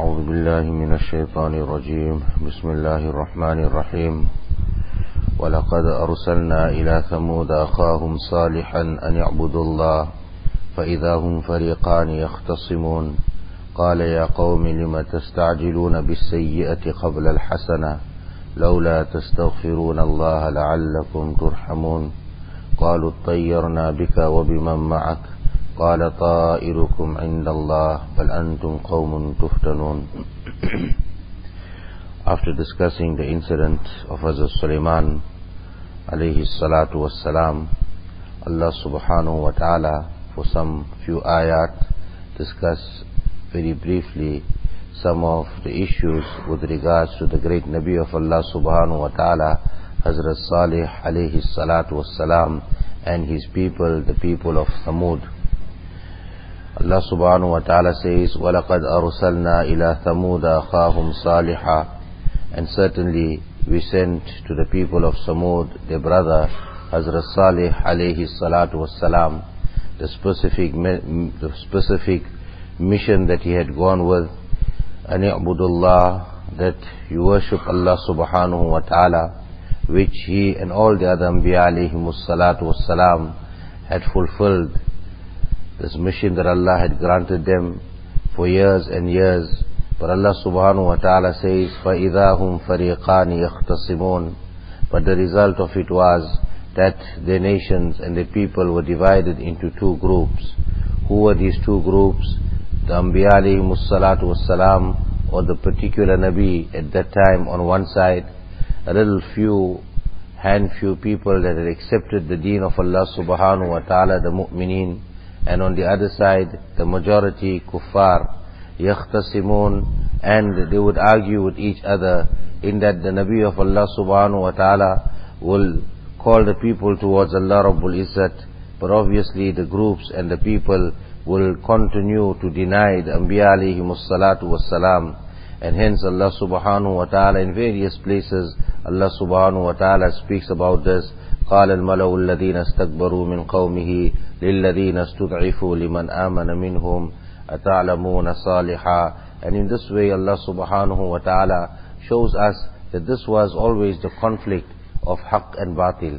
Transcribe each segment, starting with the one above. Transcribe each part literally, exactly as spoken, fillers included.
أعوذ بالله من الشيطان الرجيم بسم الله الرحمن الرحيم ولقد أرسلنا إلى ثمود أخاهم صالحا أن يعبدوا الله فإذا هم فريقان يختصمون قال يا قوم لم تستعجلون بالسيئة قبل الحسنة لولا تستغفرون الله لعلكم ترحمون قالوا اطيرنا بك وبمن معك قال طائركم عند الله بل أنتم قوم تفتنون. After discussing the incident of Hazrat Sulaiman alayhi salatu wassalam, Allah subhanahu wa ta'ala for some few ayat discuss very briefly some of the issues with regards to the great Nabi of Allah subhanahu wa ta'ala, Hazrat Salih alayhi salatu wassalam, and his people, the people of Thamud. Allah subhanahu wa ta'ala says, وَلَقَدْ أَرْسَلْنَا إِلَى ثَمُودَ أَخَاهُمْ صَالِحًا, and certainly we sent to the people of Thamud their brother Hazrat Salih alayhi salatu wassalam, the specific, the specific mission that he had gone with, أَنِ اعْبُدُوا اللَّهِ, that you worship Allah subhanahu wa ta'ala, which he and all the other Anbiya alayhimu salatu wassalam had fulfilled. This mission that Allah had granted them for years and years. But Allah subhanahu wa ta'ala says, فَإِذَا هُمْ فَرِيقَانِ يَخْتَصِمُونَ, but the result of it was that their nations and their people were divided into two groups. Who were these two groups? The Anbiya alayhimu salatu wassalam, or the particular Nabi at that time on one side, a little few, hand few people that had accepted the deen of Allah subhanahu wa ta'ala, the mu'mineen, and on the other side, the majority kuffar, yakhtasimun, and they would argue with each other in that the Nabi of Allah subhanahu wa ta'ala will call the people towards Allah Rabbul Izzat, but obviously the groups and the people will continue to deny the Anbiya alayhimus salatu wassalam, and hence Allah subhanahu wa ta'ala in various places, Allah subhanahu wa ta'ala speaks about this. قال الملأ الذين استكبروا من قومه للذين استضعفوا لمن آمن منهم أتعلمون صالحا. And in this way Allah subhanahu wa ta'ala shows us that this was always the conflict of haqq and batil.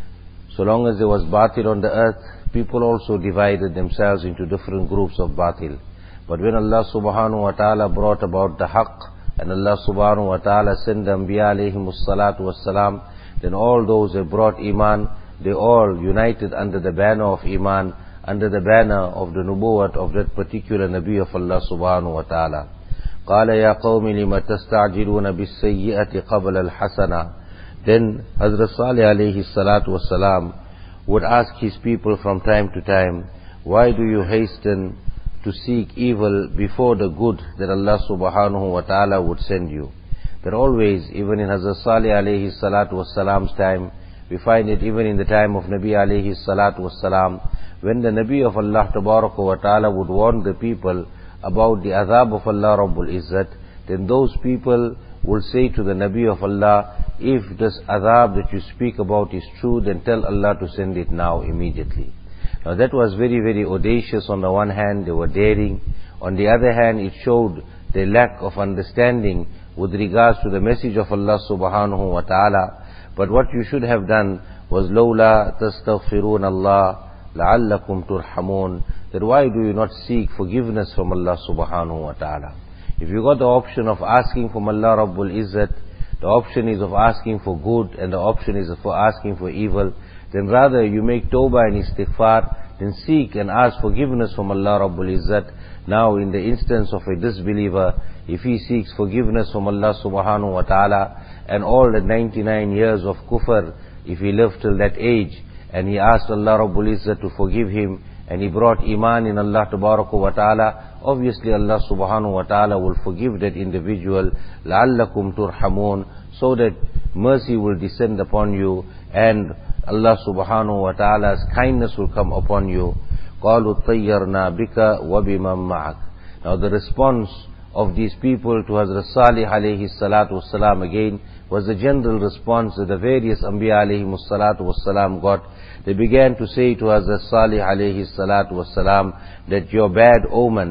So long as there was batil on the earth, people also divided themselves into different groups of batil. But when Allah subhanahu wa ta'ala brought about the haqq, and Allah subhanahu wa ta'ala sent the Anbiya alayhimus salatu wassalam, then all those who brought Iman, they all united under the banner of Iman, under the banner of the nubuwwat of that particular Nabi of Allah subhanahu wa ta'ala. قَالَ يَا قَوْمِ لِمَ تَسْتَعْجِلُونَ بِالسَّيِّئَةِ قَبْلَ الْحَسَنَةِ. Then Hazrat Salih alayhi salatu wassalam would ask his people from time to time, why do you hasten to seek evil before the good that Allah subhanahu wa ta'ala would send you? That always, even in Hazrat Salih alayhi salatu wassalam's time, we find it even in the time of Nabi alayhi salatu wassalam, when the Nabi of Allah tabaraka wa ta'ala would warn the people about the azab of Allah Rabbul Izzat, then those people will say to the Nabi of Allah, if this azab that you speak about is true, then tell Allah to send it now, immediately. Now that was very, very audacious. On the one hand, they were daring. On the other hand, it showed their lack of understanding with regards to the message of Allah subhanahu wa ta'ala. But what you should have done was, لَوْلَا تَسْتَغْفِرُونَ اللَّهِ لَعَلَّكُمْ تُرْحَمُونَ, that why do you not seek forgiveness from Allah subhanahu wa ta'ala? If you got the option of asking from Allah Rabbul Izzat, the option is of asking for good and the option is for asking for evil, then rather you make tawbah and istighfar, then seek and ask forgiveness from Allah Rabbul Izzat. Now in the instance of a disbeliever, if he seeks forgiveness from Allah subhanahu wa ta'ala, and all the ninety-nine years of kufr, if he lived till that age, and he asked Allah Rabbul Izzat to forgive him, and he brought iman in Allah tabaraka wa ta'ala, obviously Allah subhanahu wa ta'ala will forgive that individual, لَعَلَّكُمْ تُرْحَمُونَ, so that mercy will descend upon you, and Allah subhanahu wa ta'ala's kindness will come upon you. قَالُوا طَيَّرْنَا بِكَ وَبِمَنْ مَعَكَ. Now the response of these people to Hazrat Salih alayhi salatu wassalam again was the general response that the various Anbiya alayhi salatu wassalam got. They began to say to Hazrat Salih alayhi salatu wassalam that your bad omen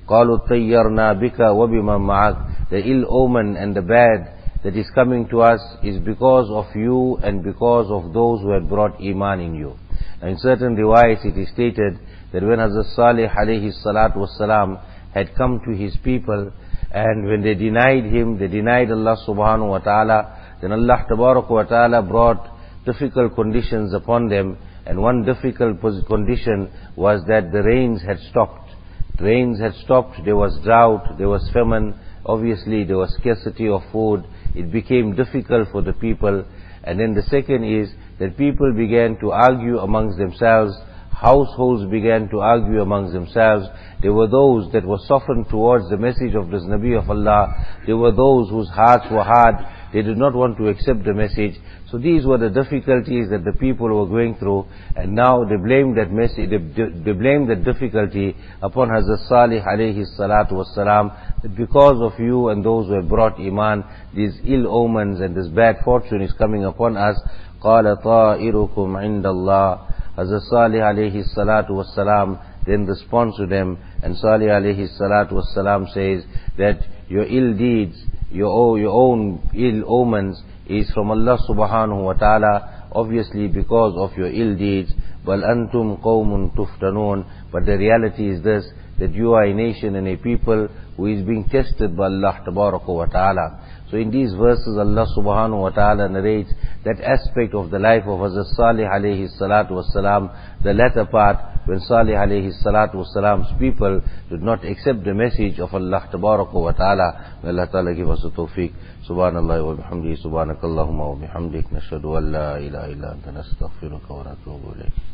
قَالُوا طَيَّرْنَا بِكَ وَبِمَنْ مَعَكَ. The ill omen and the bad that is coming to us is because of you and because of those who had brought iman in you. And in certain riwayats it is stated that when Hazrat Salih alayhi salatu wassalam had come to his people, and when they denied him, they denied Allah subhanahu wa ta'ala, then Allah tabarak wa ta'ala brought difficult conditions upon them. And one difficult condition was that the rains had stopped. The rains had stopped, there was drought, there was famine, obviously there was scarcity of food. It became difficult for the people. And then the second is that people began to argue amongst themselves. Households began to argue amongst themselves. There were those that were softened towards the message of this Nabi of Allah. There were those whose hearts were hard. They did not want to accept the message. So these were the difficulties that the people were going through. And now they blamed that message, they, they blamed that difficulty upon Hazrat Salih alayhi salatu wassalam, that because of you and those who have brought iman, these ill omens and this bad fortune is coming upon us. قَالَ طَائِرُكُمْ عِنْدَ اللَّهِ. Hazrat Salih alayhi salatu wassalam then responds to them, and Salih alayhi salatu wassalam says that your ill deeds, your, your own ill omens is from Allah subhanahu wa ta'ala, obviously because of your ill deeds. Bal antum qawmun tuftanun. But the reality is this, that you are a nation and a people who is being tested by Allah tabaraka wa ta'ala. So in these verses Allah subhanahu wa ta'ala narrates that aspect of the life of Hazrat Salih alayhi salatu wassalam, the latter part when Salih alayhi salatu wassalam's people did not accept the message of Allah tabaraka wa ta'ala. May Allah ta'ala give us the tawfiq. Subhanallah wa bihamdihi, subhanakallahumma wa bihamdik, nashhadu an la ilaha illa anta nastaghfiruka wa natubu ilayk.